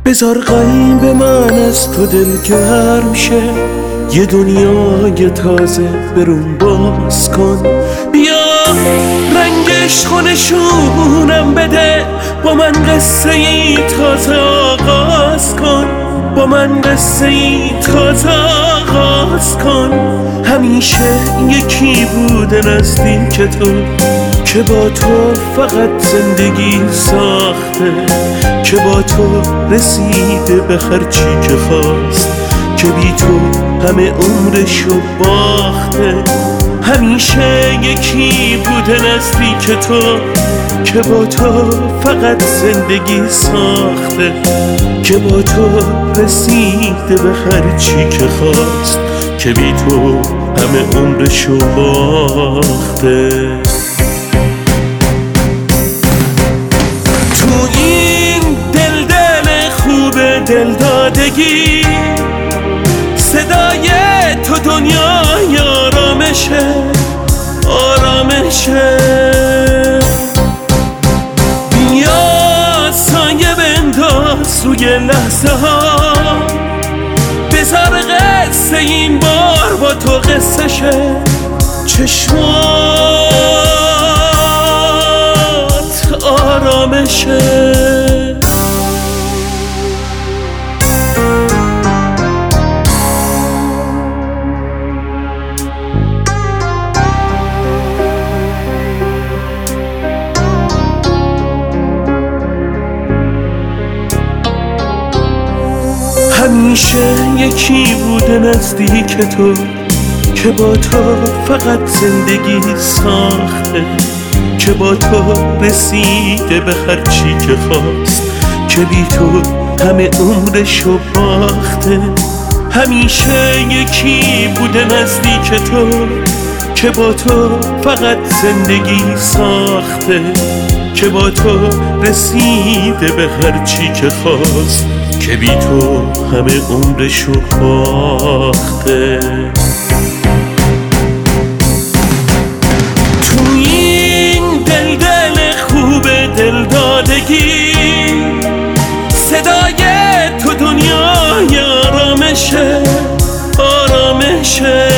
بذار قلب من از تو دلگرم شه، یه دنیای تازه برون باز کن. بیا رنگش نشونم بده، با من قصه ای تازه آغاز کن. با من قصه ای تازه آغاز کن. همیشه یکی بوده نزدیک تو، که با تو فقط زندگی ساخته، که با تو رسیده به هرچی که خواست، که بی تو همه عمرشو باخته. همیشه یکی بوده نزدیک تو، که با تو فقط زندگی ساخته، که با تو رسیده به هرچی که خواست، که بی تو همه عمرشو باخته. تو این دل خوب دلدادگی، صدای تو دنیای آرامشه، آرامشه. بیا سایه بنداز روی لحظه ها، بذار قصه این بار با تو قصه شه. چشمات آرامشه. همیشه یکی بوده نزدیک تو، که با تو فقط زندگی ساخته، که با تو رسیده به هرچی که خواست، که بی تو همه عمرشو باخته. همیشه یکی بوده نزدیک تو، که با تو فقط زندگی ساخته، که با تو رسیده به هرچی که خواست، که بی تو همه عمرشو باخته. تو این دل خوب دلدادگی، صدای تو دنیای آرامشه، آرامشه.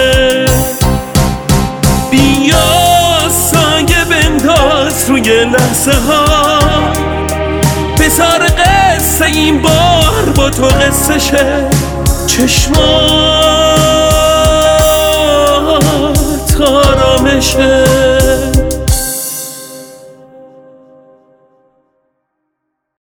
بیا سایه بنداز روی لحظه ها، بذار قصه این بار با تو قصه شه. چشمات آرامشه.